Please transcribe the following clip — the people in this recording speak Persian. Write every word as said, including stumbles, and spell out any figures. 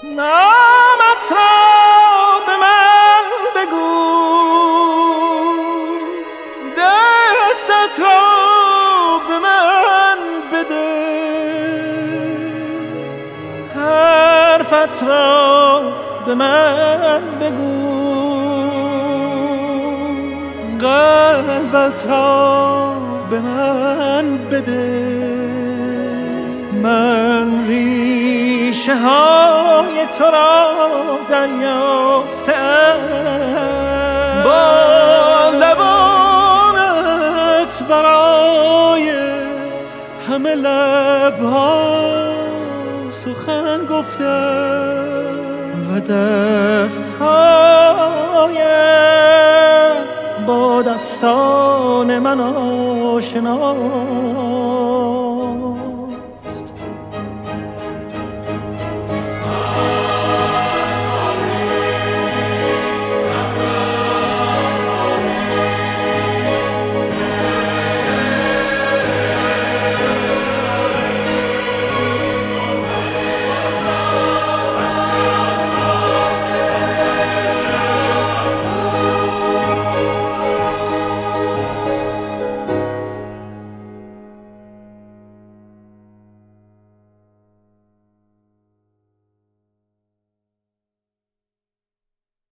نامت را به من بگو، دستت را به من بده، حرفت را به من بگو، قلبت را به من بده. من ریشه های تو را دریافتم، با لبانت برای همه لبها سخن گفتم و دستهایت با دستان من آشنا